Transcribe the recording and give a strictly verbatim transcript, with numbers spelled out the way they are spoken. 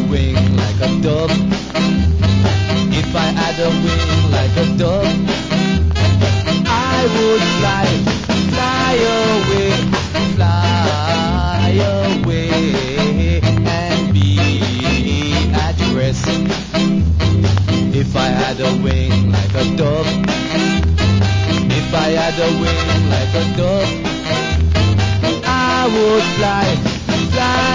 wing like a dove, if I had a wing like a dove, I would fly, fly away, fly away, and be at rest. If I had a wing like a dove, if I had a wing like a dove, I would fly.